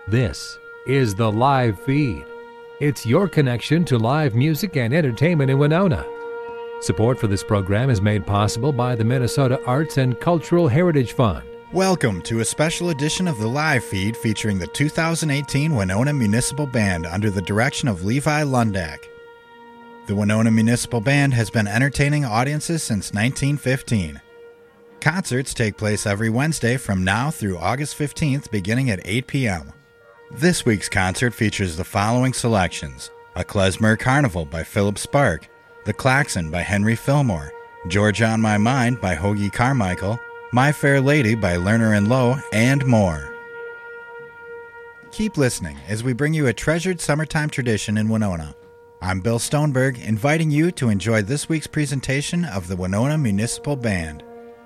This is the live feed. It's your connection to live music and entertainment in Winona. Support for this program is made possible by the Minnesota Arts and Cultural Heritage Fund. Welcome to a special edition of the live feed featuring the 2018 Winona Municipal Band under the direction of Levi Lundak. The Winona Municipal Band has been entertaining audiences since 1915. Concerts take place every Wednesday from now through August 15th beginning at 8 p.m. This week's concert features the following selections: A Klezmer Carnival by Philip Spark, The Klaxon by Henry Fillmore, George on My Mind by Hoagie Carmichael, My Fair Lady by Lerner and Lowe, and more. Keep listening as we bring you a treasured summertime tradition in Winona. I'm Bill Stoneberg, inviting you to enjoy this week's presentation of the Winona Municipal Band.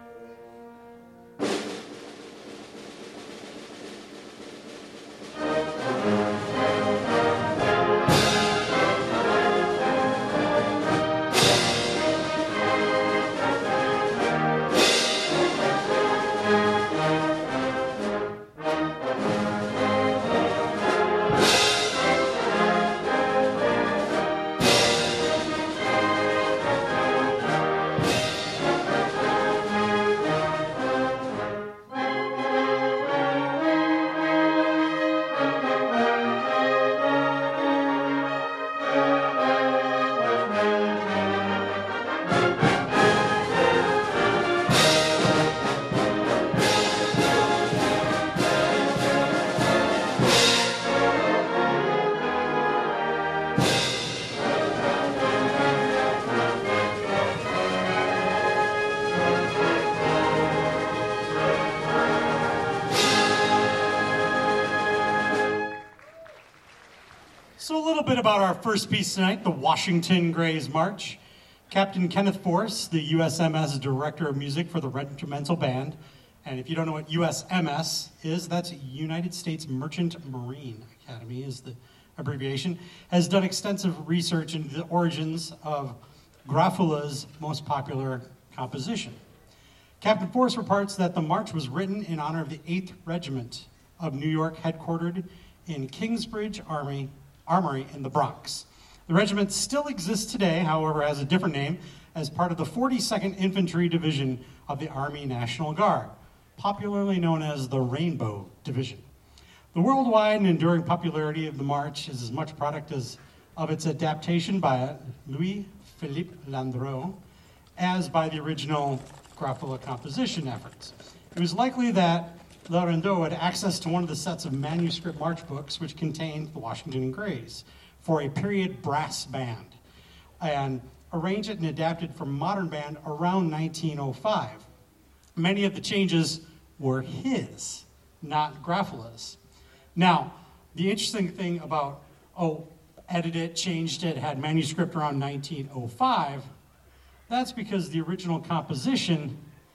About our first piece tonight, the Washington Grays March. Captain Kenneth Force, the USMS Director of Music for the Regimental Band. And if you don't know what USMS is, that's United States Merchant Marine Academy is the abbreviation, has done extensive research into the origins of Grafula's most popular composition. Captain Force reports that the march was written in honor of the 8th Regiment of New York, headquartered in Kingsbridge Armory in the Bronx. The regiment still exists today, however, has a different name, as part of the 42nd Infantry Division of the Army National Guard, popularly known as the Rainbow Division. The worldwide and enduring popularity of the march is as much product of its adaptation by Louis-Philippe Landreau as by the original Grafula composition efforts. It was likely that Landreau had access to one of the sets of manuscript march books which contained the Washington Grays for a period brass band, and arranged it and adapted for modern band around 1905. Many of the changes were his, not Grafula's. Now, the interesting thing about, edited it, changed it, had manuscript around 1905, that's because the original composition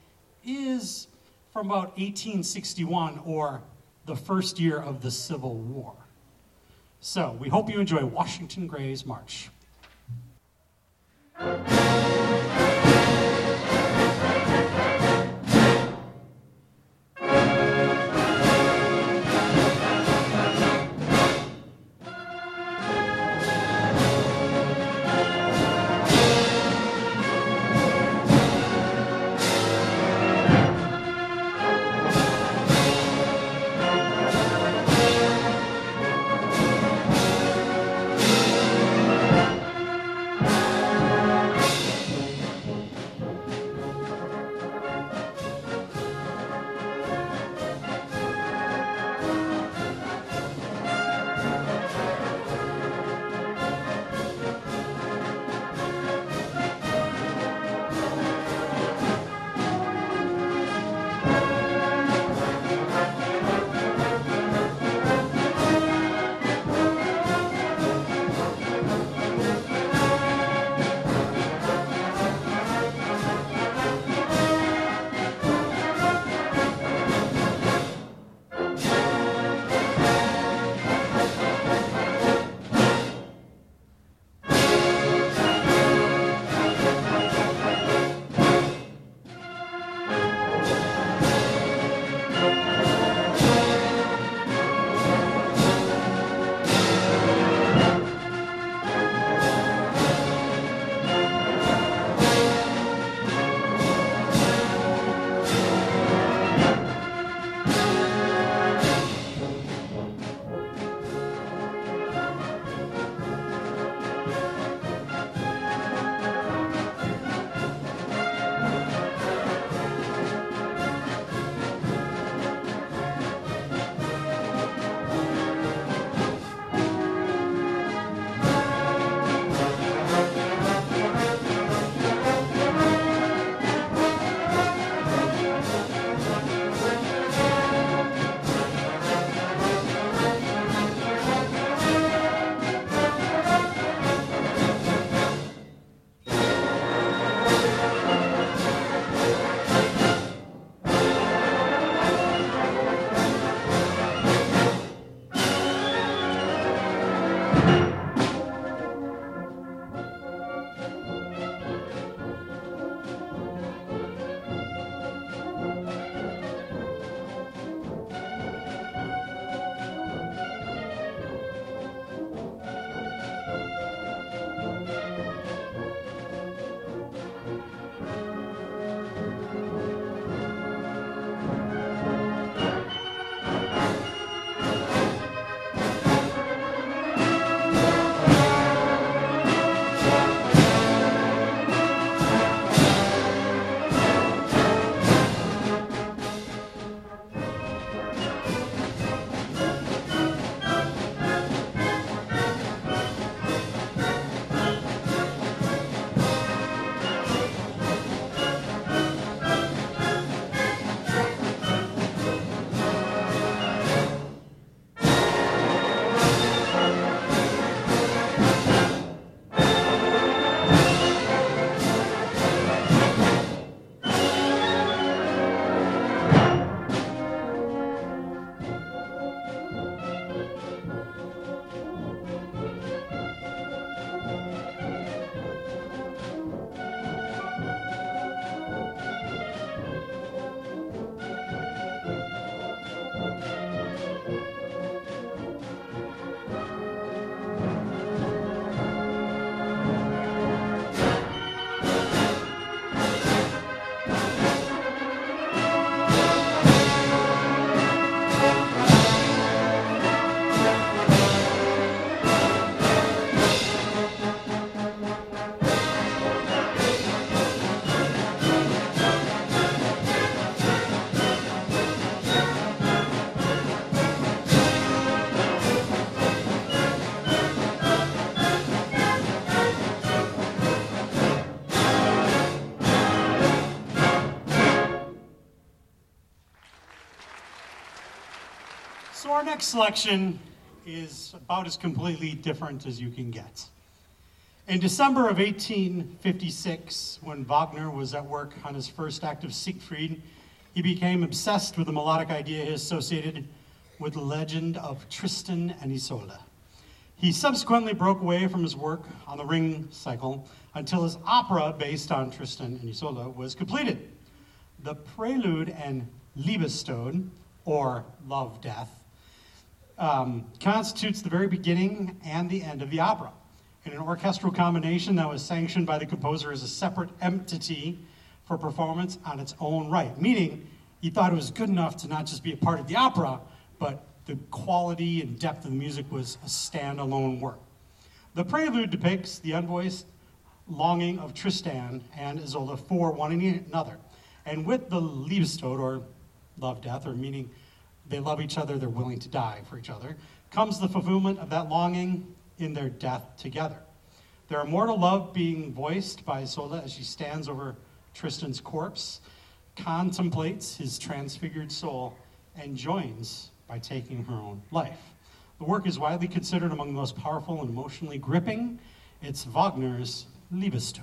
is from about 1861, or the first year of the Civil War. So we hope you enjoy Washington Grays March. So our next selection is about as completely different as you can get. In December of 1856, when Wagner was at work on his first act of Siegfried, he became obsessed with the melodic idea associated with the legend of Tristan and Isolde. He subsequently broke away from his work on the Ring cycle until his opera based on Tristan and Isolde was completed. The Prelude and Liebestod, or Love Death, constitutes the very beginning and the end of the opera. In an orchestral combination that was sanctioned by the composer as a separate entity for performance on its own right, meaning he thought it was good enough to not just be a part of the opera, but the quality and depth of the music was a standalone work. The Prelude depicts the unvoiced longing of Tristan and Isolde for one another. And with the Liebestod, or Love Death, or meaning they love each other, they're willing to die for each other, comes the fulfillment of that longing in their death together. Their immortal love being voiced by Isolde as she stands over Tristan's corpse, contemplates his transfigured soul, and joins by taking her own life. The work is widely considered among the most powerful and emotionally gripping. It's Wagner's Liebestod.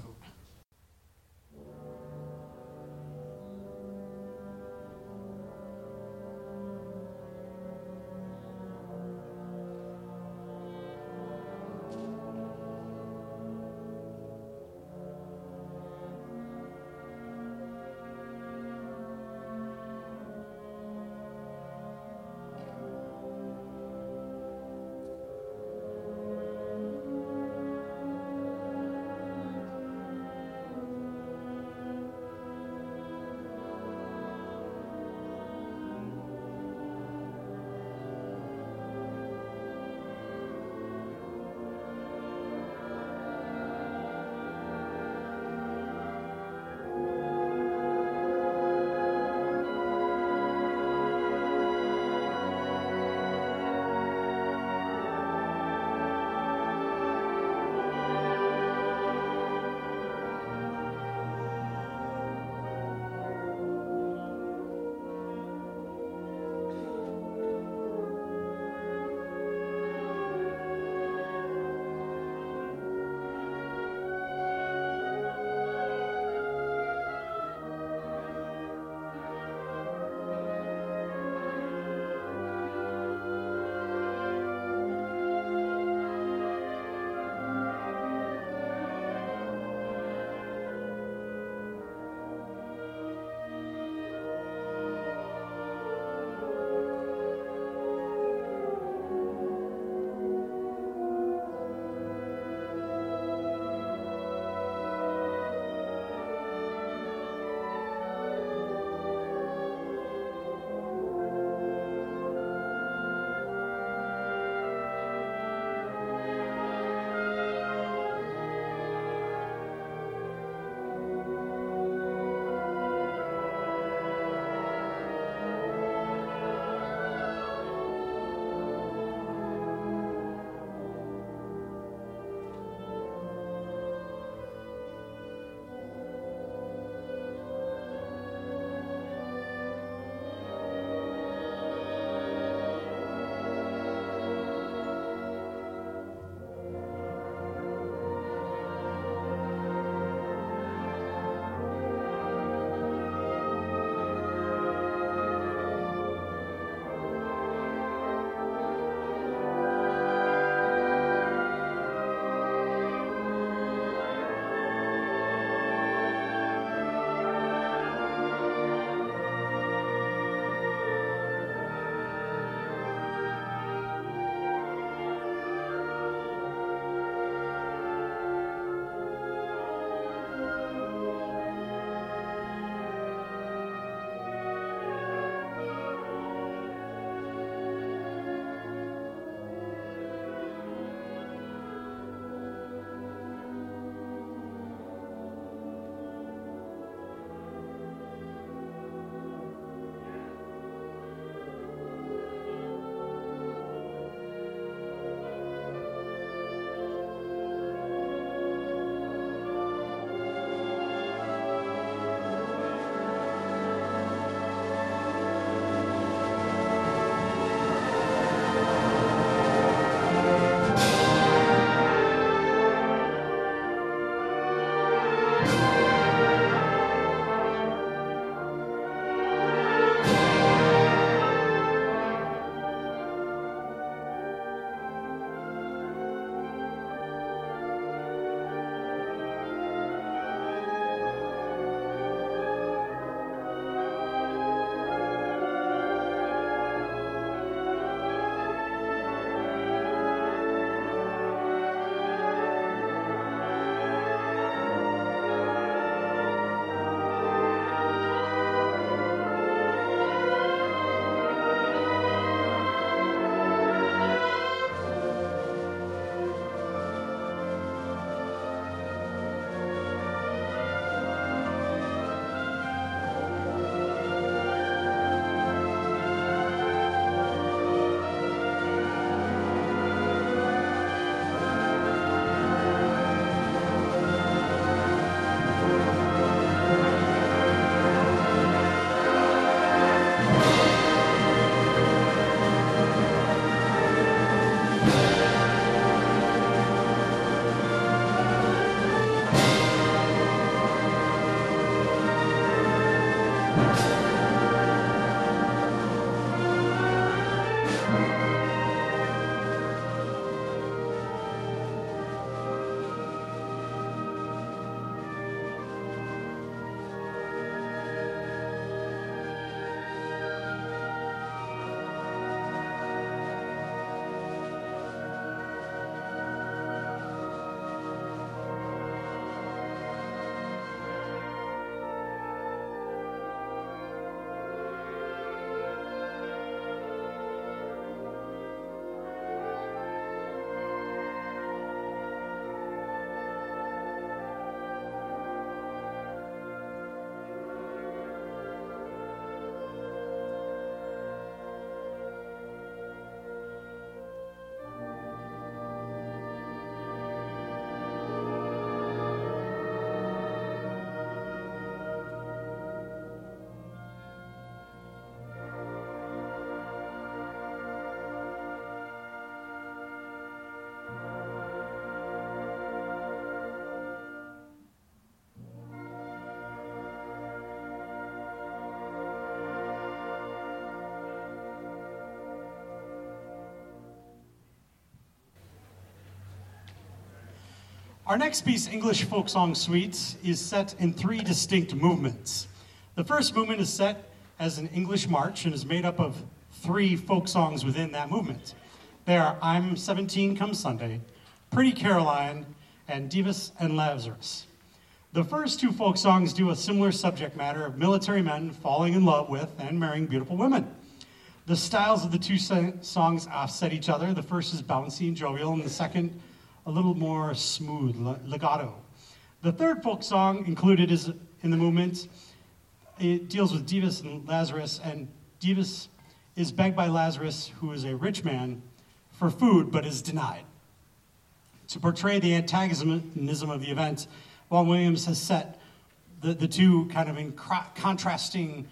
Our next piece, English Folk Song Suite, is set in 3 distinct movements. The first movement is set as an English march and is made up of 3 folk songs within that movement. They are I'm 17 Come Sunday, Pretty Caroline, and Dives and Lazarus. The first 2 folk songs do a similar subject matter of military men falling in love with and marrying beautiful women. The styles of the 2 songs offset each other. The first is bouncy and jovial, and the second a little more smooth, legato. The third folk song included is in the movement. It deals with Dives and Lazarus, and Dives is begged by Lazarus, who is a rich man, for food, but is denied. To portray the antagonism of the event, Vaughan Williams has set the 2 kind of in contrasting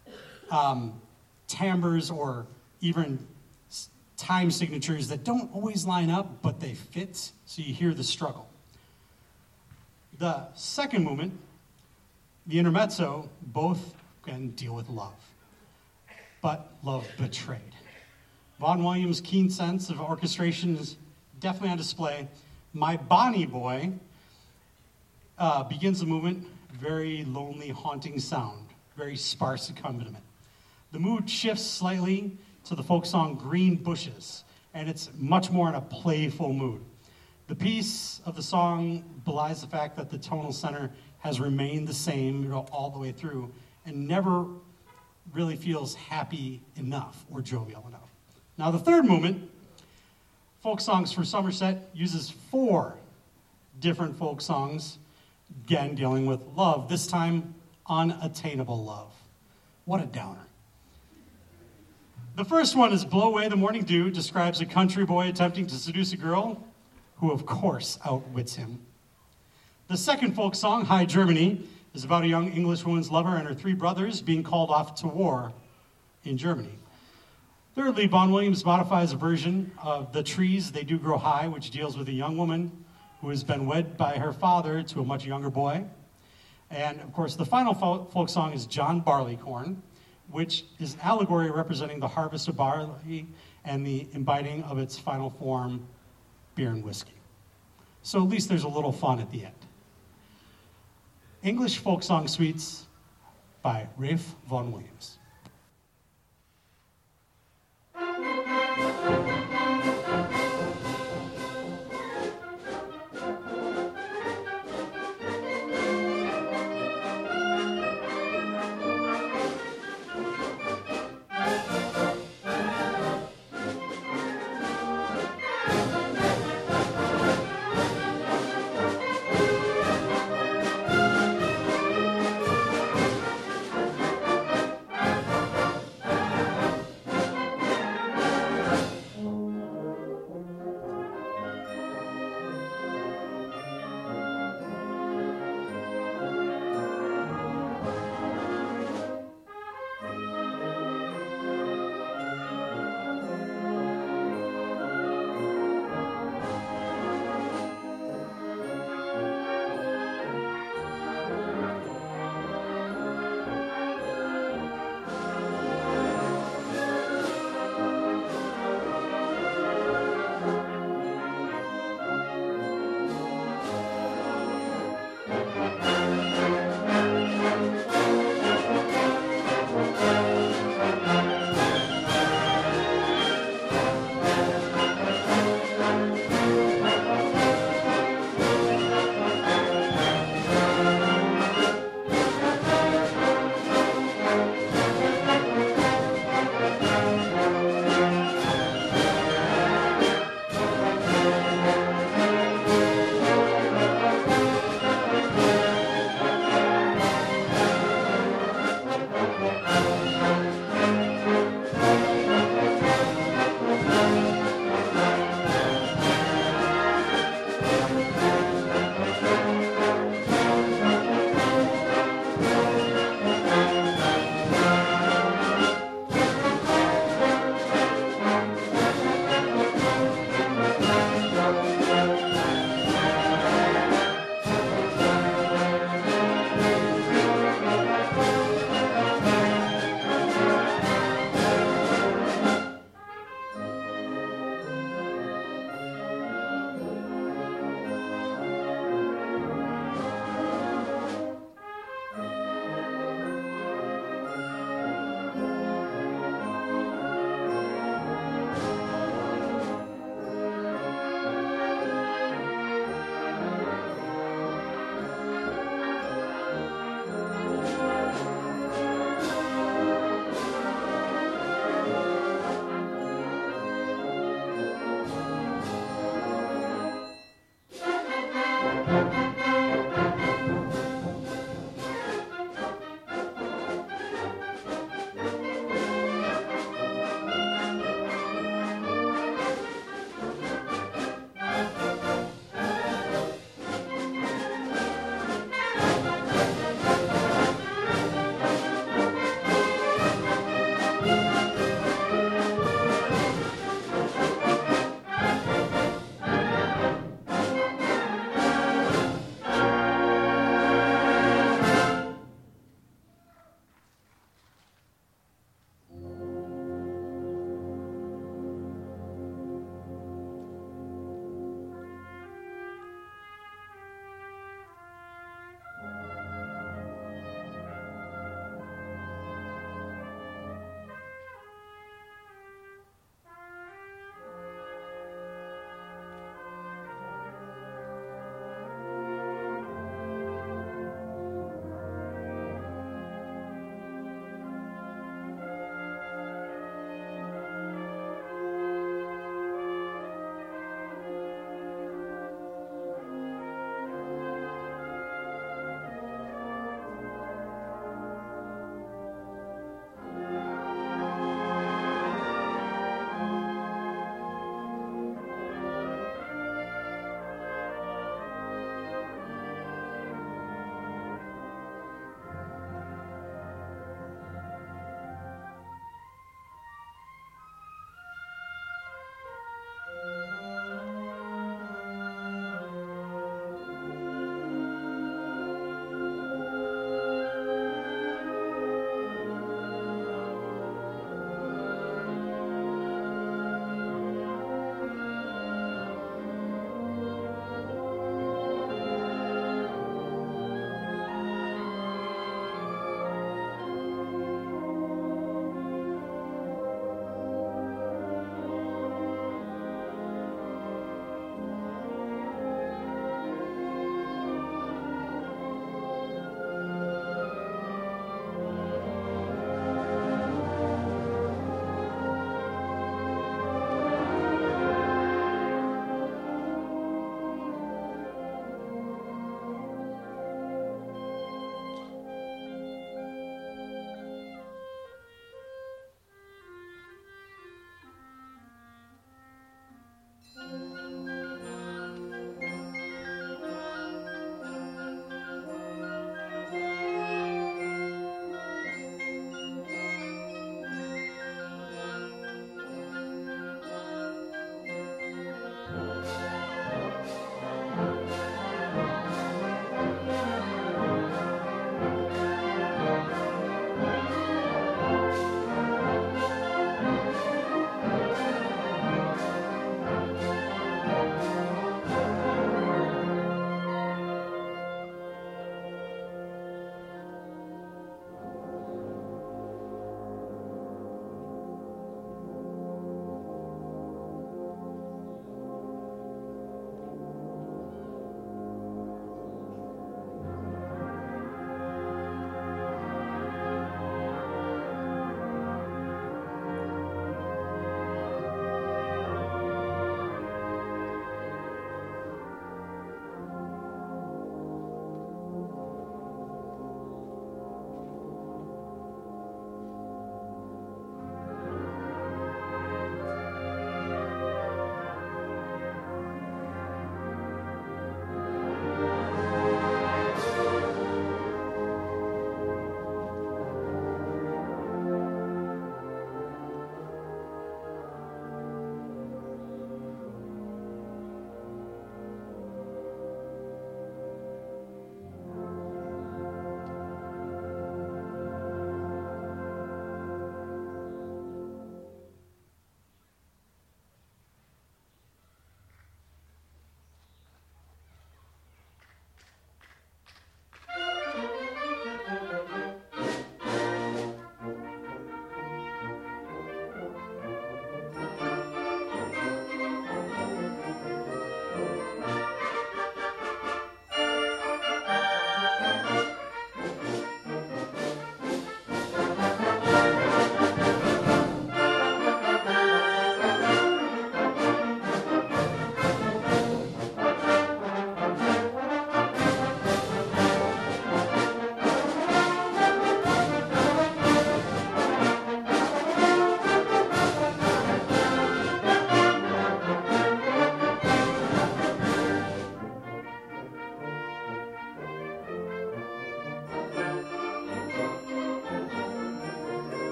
timbres or even time signatures that don't always line up, but they fit, so you hear the struggle. The second movement, the intermezzo, both can deal with love, but love betrayed. Vaughan Williams' keen sense of orchestration is definitely on display. My Bonnie Boy begins the movement, very lonely, haunting sound, very sparse accompaniment. The mood shifts slightly to the folk song Green Bushes, and it's much more in a playful mood. The piece of the song belies the fact that the tonal center has remained the same all the way through and never really feels happy enough or jovial enough. Now the third movement, Folk Songs for Somerset, uses 4 different folk songs, again dealing with love, this time unattainable love. What a downer. The first one is Blow Away the Morning Dew, describes a country boy attempting to seduce a girl who, of course, outwits him. The second folk song, High Germany, is about a young English woman's lover and her 3 brothers being called off to war in Germany. Thirdly, Vaughan Williams modifies a version of The Trees They Do Grow High, which deals with a young woman who has been wed by her father to a much younger boy. And, of course, the final folk song is John Barleycorn, which is an allegory representing the harvest of barley and the imbibing of its final form, beer and whiskey. So at least there's a little fun at the end. English Folk Song Suites by Ralph Vaughan Williams.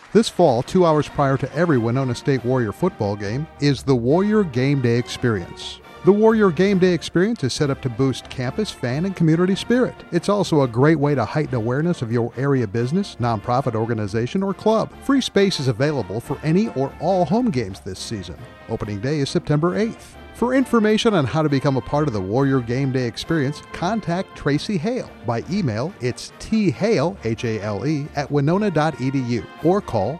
This fall, 2 hours prior to every Winona State Warrior football game, is the Warrior Game Day Experience. The Warrior Game Day Experience is set up to boost campus, fan, and community spirit. It's also a great way to heighten awareness of your area business, nonprofit organization, or club. Free space is available for any or all home games this season. Opening day is September 8th. For information on how to become a part of the Warrior Game Day Experience, contact Tracy Hale. By email, it's thale, H-A-L-E, at winona.edu or call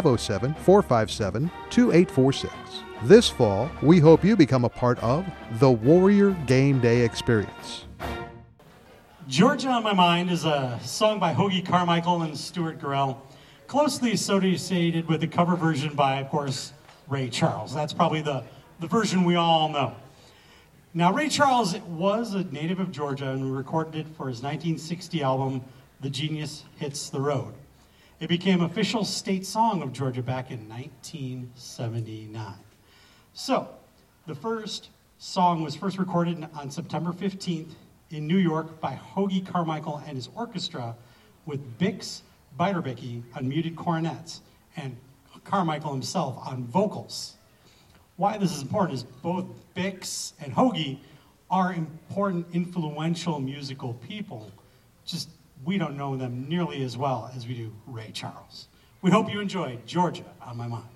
507-457-2846. This fall, we hope you become a part of the Warrior Game Day Experience. Georgia on My Mind is a song by Hoagy Carmichael and Stuart Gurrell, closely associated with the cover version by, of course, Ray Charles. That's probably the version we all know. Now, Ray Charles was a native of Georgia and recorded it for his 1960 album, The Genius Hits the Road. It became official state song of Georgia back in 1979. So, the first song was first recorded on September 15th in New York by Hoagy Carmichael and his orchestra with Bix Beiderbecke on muted cornets and Carmichael himself on vocals. Why this is important is both Bix and Hoagy are important, influential musical people. Just we don't know them nearly as well as we do Ray Charles. We hope you enjoy Georgia on My Mind.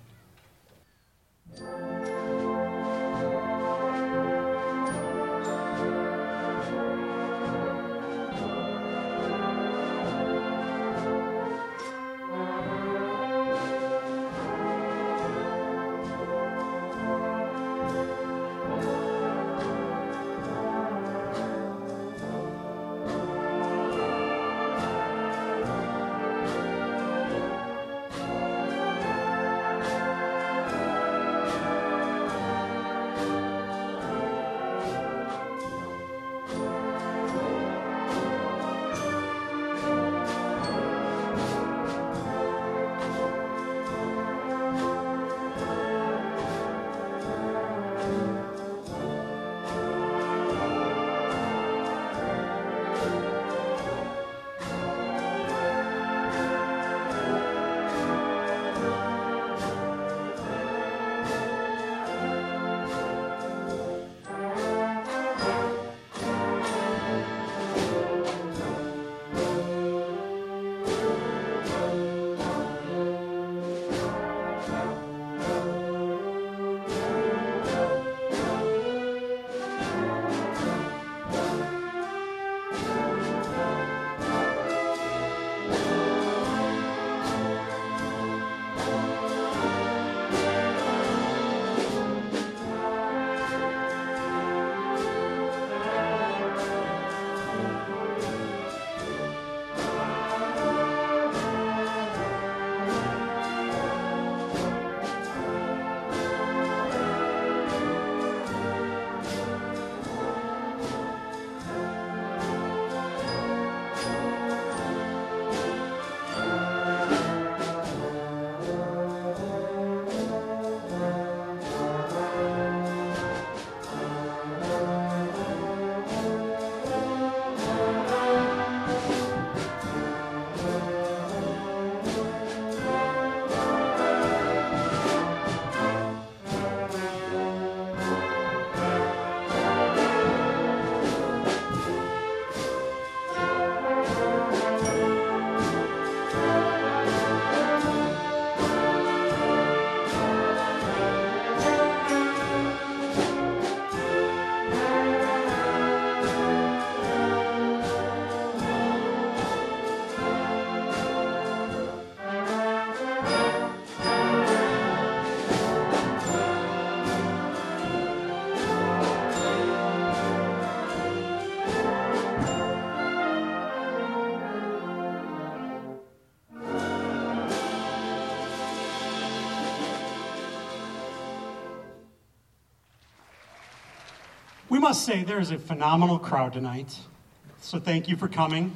We must say there is a phenomenal crowd tonight, so thank you for coming.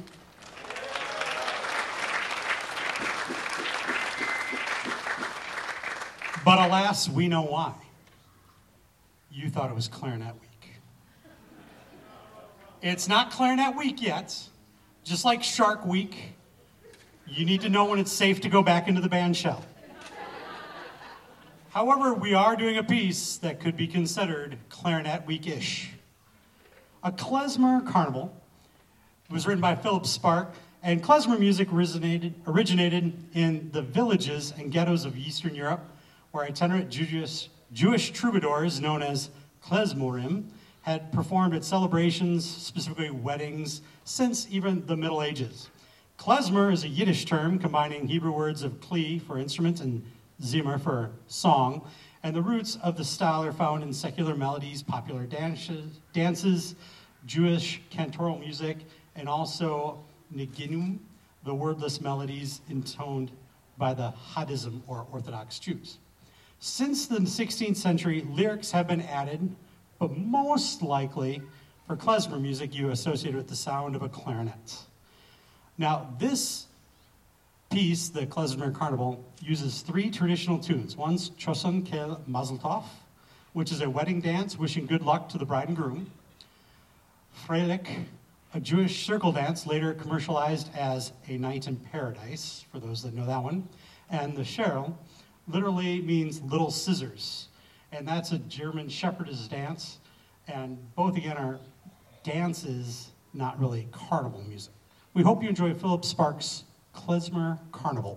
But alas, we know why. You thought it was Clarinet Week. It's not Clarinet Week yet. Just like Shark Week, you need to know when it's safe to go back into the band shell. However, we are doing a piece that could be considered Clarinet Week-ish. A klezmer carnival was written by Philip Spark, and klezmer music originated in the villages and ghettos of Eastern Europe, where itinerant Jewish troubadours known as klezmorim had performed at celebrations, specifically weddings, since even the Middle Ages. Klezmer is a Yiddish term combining Hebrew words of kli for instrument and zimmer for song, and the roots of the style are found in secular melodies, popular dances, Jewish cantoral music, and also neginum, the wordless melodies intoned by the Haddism or Orthodox Jews. Since the 16th century, lyrics have been added, but most likely for klezmer music you associate with the sound of a clarinet. Now, this piece, the Klezmer Carnival, uses 3 traditional tunes. One's Chosun Kel Mazel Tov, which is a wedding dance wishing good luck to the bride and groom. Freilich, a Jewish circle dance later commercialized as A Night in Paradise, for those that know that one. And the Scherl literally means little scissors. And that's a German shepherdess dance. And both, again, are dances, not really carnival music. We hope you enjoy Philip Sparks' Klezmer Carnival.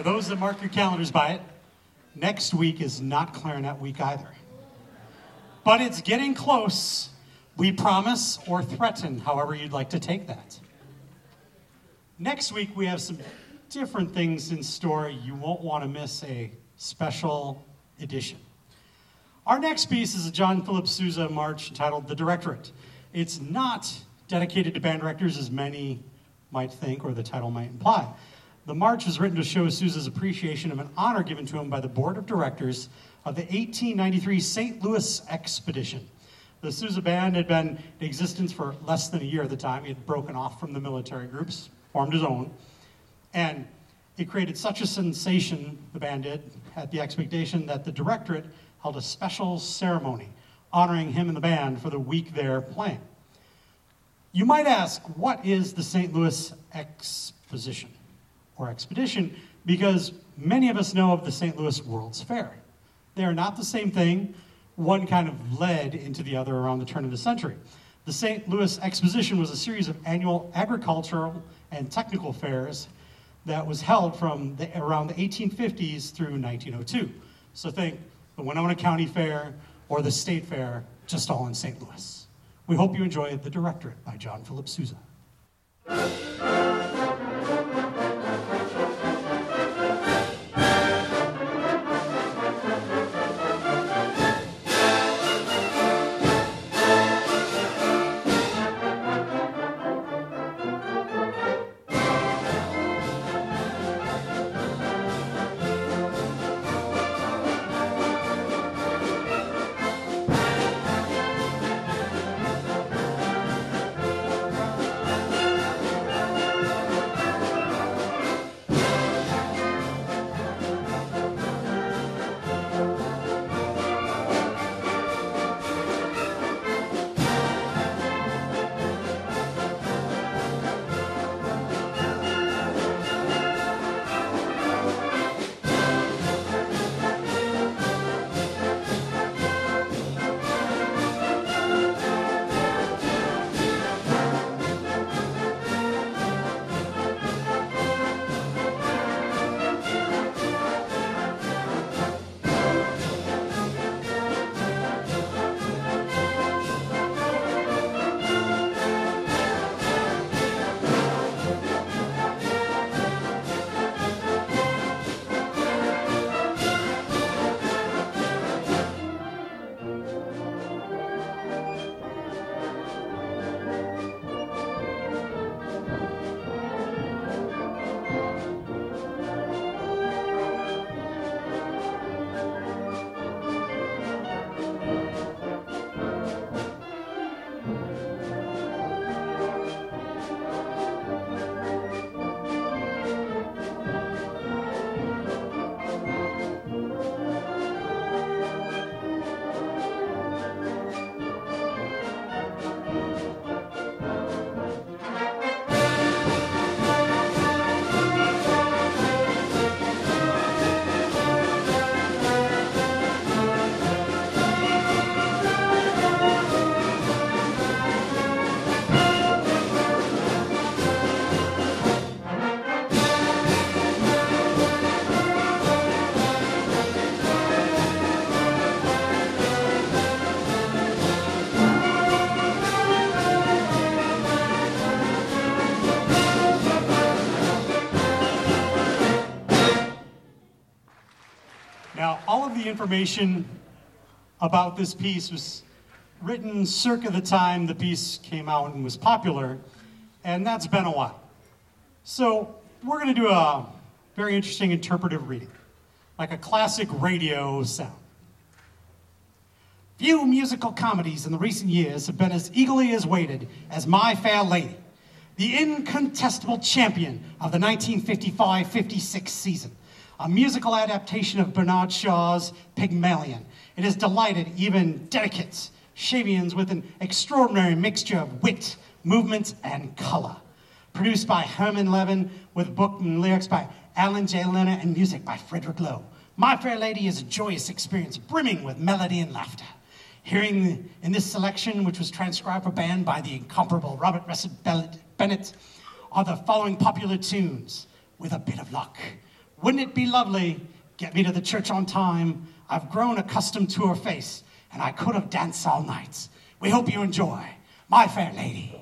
For those that mark your calendars by it, next week is not clarinet week either. But it's getting close. We promise or threaten, however you'd like to take that. Next week, we have some different things in store. You won't want to miss a special edition. Our next piece is a John Philip Sousa march entitled The Directorate. It's not dedicated to band directors, as many might think, or the title might imply. The march was written to show Sousa's appreciation of an honor given to him by the board of directors of the 1893 St. Louis expedition. The Sousa Band had been in existence for less than a year at the time. He had broken off from the military groups, formed his own, and it created such a sensation, the band did, at the expedition, that the directorate held a special ceremony honoring him and the band for the week they're playing. You might ask, what is the St. Louis Exposition or expedition? Because many of us know of the St. Louis World's Fair. They are not the same thing. One kind of led into the other around the turn of the century. The St. Louis Exposition was a series of annual agricultural and technical fairs that was held from around the 1850s through 1902. So think the Winona County Fair or the State Fair, just all in St. Louis. We hope you enjoy The Directorate by John Philip Sousa. The information about this piece was written circa the time the piece came out and was popular, and that's been a while. So we're going to do a very interesting interpretive reading, like a classic radio sound. Few musical comedies in the recent years have been as eagerly awaited as My Fair Lady, the incontestable champion of the 1955-56 season. A musical adaptation of Bernard Shaw's Pygmalion. It has delighted even dedicates, Shavians with an extraordinary mixture of wit, movement, and color. Produced by Herman Levin with book and lyrics by Alan J. Lerner and music by Frederick Lowe. My Fair Lady is a joyous experience brimming with melody and laughter. Hearing in this selection, which was transcribed for band by the incomparable Robert Russell Bennett, are the following popular tunes: With a Bit of Luck, Wouldn't it be lovely? Get me to the church on time. I've grown accustomed to her face, and I could have danced all night. We hope you enjoy My Fair Lady.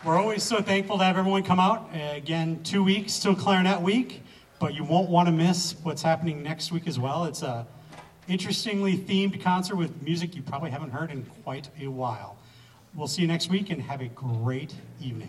We're always so thankful to have everyone come out. Again, 2 weeks till Clarinet Week, but you won't want to miss what's happening next week as well. It's a interestingly themed concert with music you probably haven't heard in quite a while. We'll see you next week and have a great evening.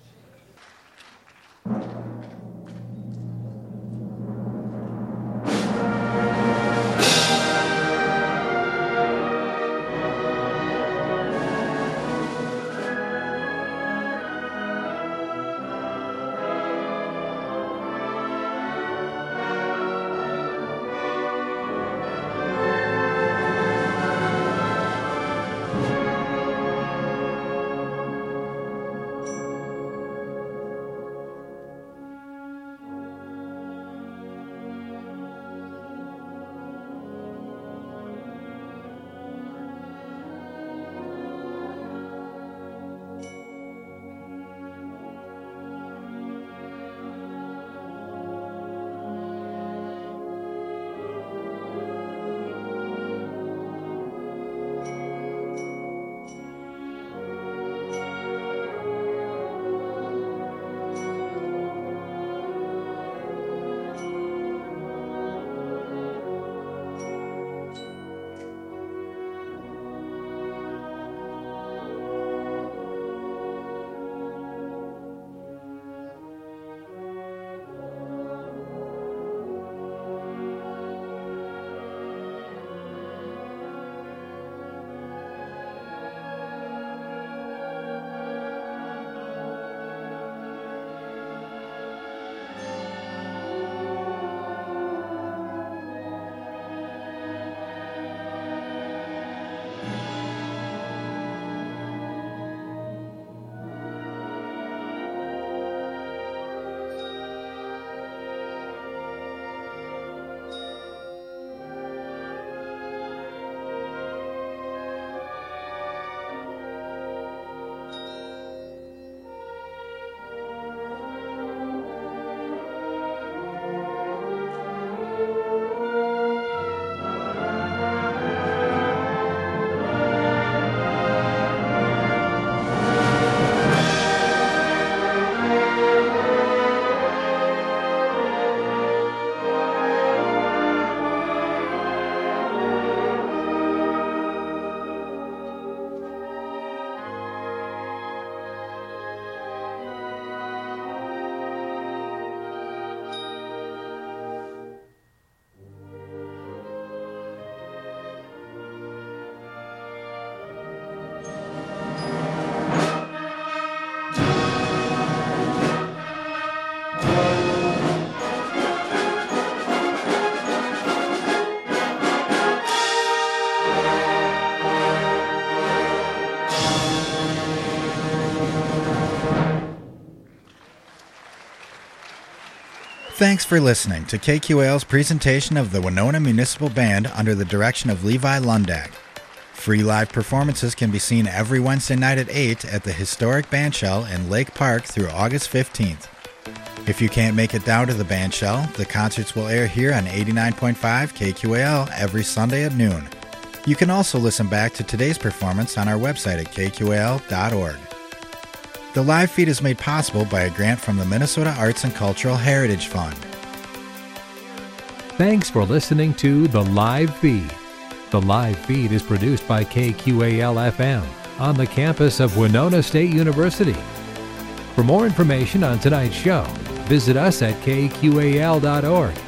Thanks for listening to KQAL's presentation of the Winona Municipal Band under the direction of Levi Lundak. Free live performances can be seen every Wednesday night at 8 at the historic Bandshell in Lake Park through August 15th. If you can't make it down to the Bandshell, the concerts will air here on 89.5 KQAL every Sunday at noon. You can also listen back to today's performance on our website at kqal.org. The live feed is made possible by a grant from the Minnesota Arts and Cultural Heritage Fund. Thanks for listening to The Live Feed. The Live Feed is produced by KQAL-FM on the campus of Winona State University. For more information on tonight's show, visit us at kqal.org.